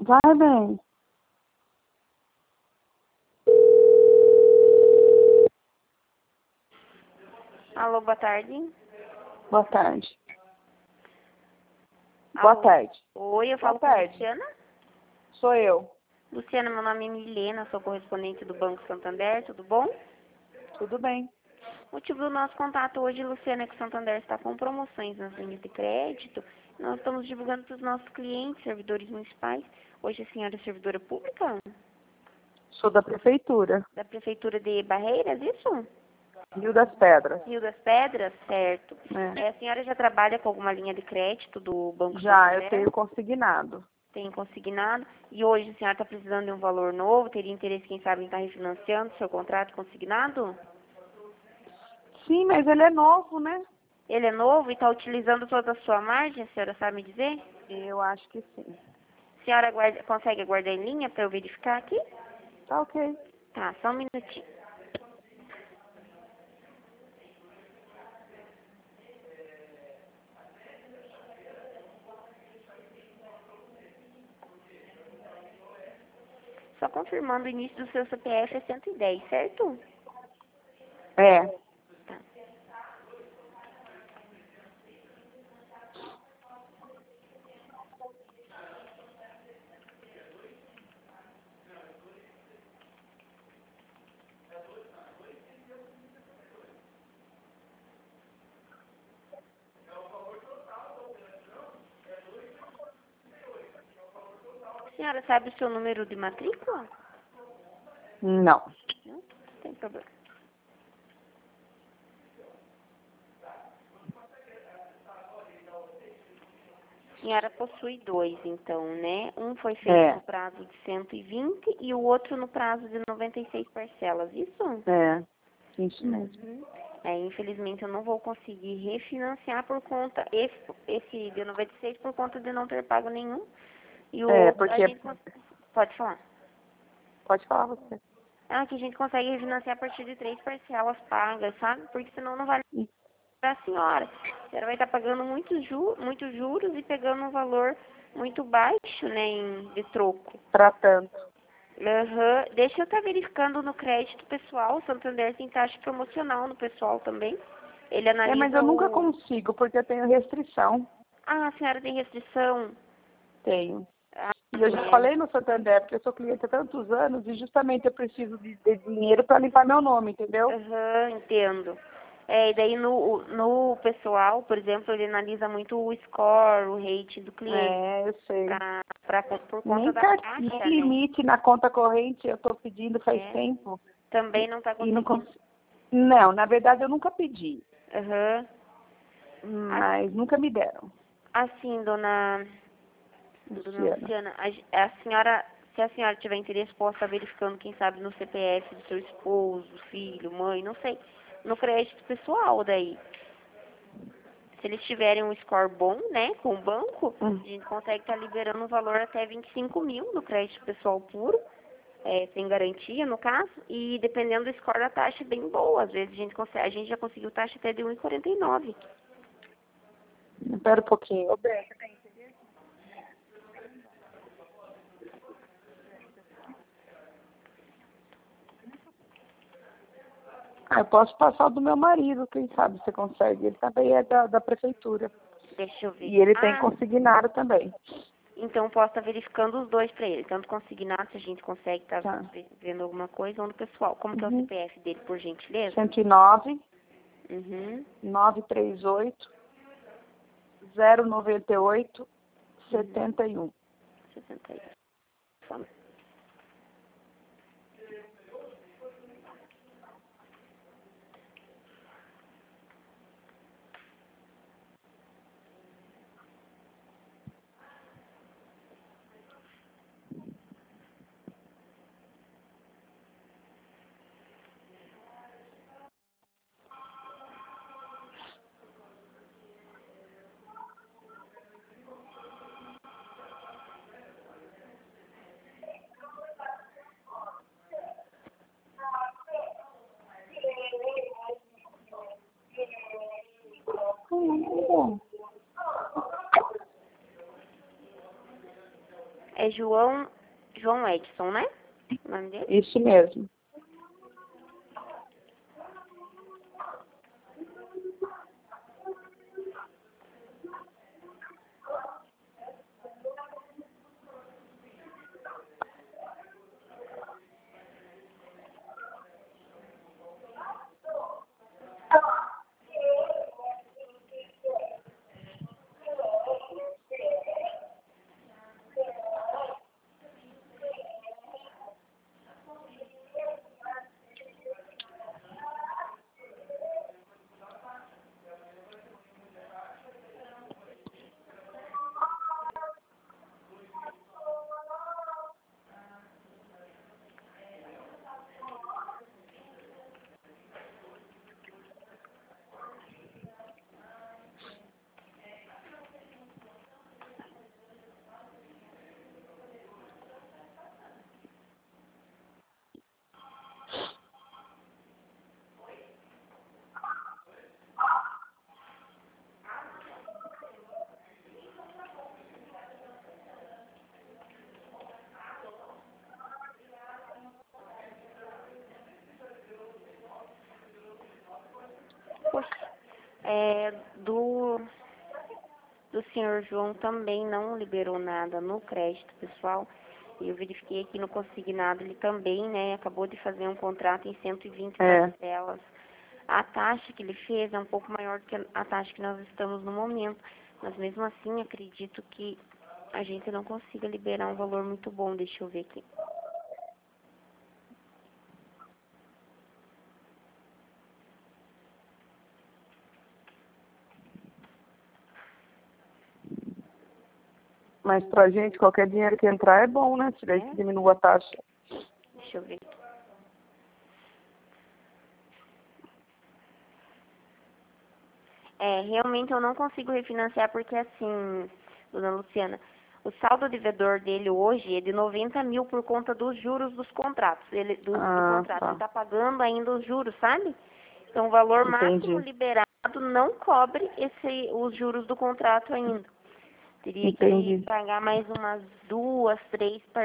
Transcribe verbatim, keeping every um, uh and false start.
Vai bem. Alô, boa tarde. Boa tarde. Alô. Boa tarde. Oi, eu Boa falo com tarde. a Luciana. Sou eu. Luciana, meu nome é Milena, sou correspondente do Banco Santander, tudo bom? Tudo bem. O motivo do nosso contato hoje, Luciana, é que o Santander está com promoções nas linhas de crédito. Nós estamos divulgando para os nossos clientes, servidores municipais. Hoje a senhora é servidora pública Sou da prefeitura. da Prefeitura de Barreiras, isso? Rio das Pedras. Rio das Pedras, certo. É. É, a senhora já trabalha com alguma linha de crédito do Banco Já, Santander? eu tenho consignado. Tem consignado. E hoje a senhora está precisando de um valor novo, teria interesse, quem sabe, em estar refinanciando seu contrato consignado? Sim, mas ele é novo, né? Ele é novo e está utilizando toda a sua margem, a senhora sabe me dizer? Eu acho que sim. A senhora aguarda, consegue aguardar em linha para eu verificar aqui? Tá ok. Tá, só um minutinho. Só confirmando o início do seu C P F é cento e dez, certo? É. Tá. A senhora sabe o seu número de matrícula? Não. Não, não tem problema. A senhora possui dois, então, né? Um foi feito É. no prazo de cento e vinte e o outro no prazo de noventa e seis parcelas, isso? É. Isso mesmo. Uhum. É, infelizmente eu não vou conseguir refinanciar por conta, esse, esse de noventa e seis por conta de não ter pago nenhum. E o É, outro, a porque... gente cons- pode falar. Pode falar você. Ah, que a gente consegue refinanciar a partir de três parcelas pagas, sabe? Porque senão não vale para a senhora. A senhora vai estar pagando muitos ju muitos juros e pegando um valor muito baixo, né, em, de troco. Pra tanto. Aham. Deixa eu estar verificando no crédito pessoal. O Santander tem taxa promocional no pessoal também. Ele É, mas analisa eu nunca o... consigo, porque eu tenho restrição. Ah, a senhora tem restrição. Tenho. Ah, E eu já é. falei no Santander, porque eu sou cliente há tantos anos e justamente eu preciso de, de dinheiro para limpar meu nome, entendeu? Aham, entendo. É, e daí no, no pessoal, por exemplo, ele analisa muito o score, o rating do cliente, É, eu sei. pra, pra, por conta Nem, da car... nem taxa, né? limite na conta corrente eu estou pedindo faz É, tempo. também E, não está e não conseguindo. cons... Não, na verdade eu nunca pedi, Aham. As- mas nunca me deram. Assim, dona, dona Luciana. Luciana, a, ge- a senhora, se a senhora tiver interesse, posso estar verificando, quem sabe, no C P F do seu esposo, filho, mãe, não sei, no crédito pessoal daí. Se eles tiverem um score bom, né, com o banco, Hum. a gente consegue estar liberando um valor até vinte e cinco mil no crédito pessoal puro, é, sem garantia, no caso, e dependendo do score, a taxa é bem boa. Às vezes a gente, consegue, a gente já conseguiu taxa até de um vírgula quarenta e nove. Espera um pouquinho. Ô, Beca, Ah, eu posso passar o do meu marido, quem sabe você consegue. Ele também é da, da prefeitura. Deixa eu ver. E ele tem Ah, consignado também. então posso estar verificando os dois para ele. Tanto consignado, se a gente consegue estar Tá. vendo alguma coisa, ou no pessoal. Como que é o Uhum. C P F dele, por gentileza? cento e nove, Uhum. novecentos e trinta e oito, zero noventa e oito, Uhum. setenta e um. sessenta e um. Só um. É João, João Edson, né? O nome dele? Isso mesmo. Poxa, é, do, do senhor João também não liberou nada no crédito, pessoal. Eu verifiquei aqui no consignado, ele também, né, acabou de fazer um contrato em cento e vinte É. parcelas. A taxa que ele fez é um pouco maior do que a taxa que nós estamos no momento, mas mesmo assim acredito que a gente não consiga liberar um valor muito bom. Deixa eu ver aqui. Mas pra gente, qualquer dinheiro que entrar é bom, né? Se daí É? que diminua a taxa. Deixa eu ver aqui. É, realmente eu não consigo refinanciar porque assim, dona Luciana, o saldo devedor dele hoje é de noventa mil por conta dos juros dos contratos, ele, do, do Ah, contrato. Ele tá. está pagando ainda os juros, sabe? Então o valor máximo Entendi. liberado não cobre esse, os juros do contrato ainda. Teria que Entendi. pagar mais umas duas, três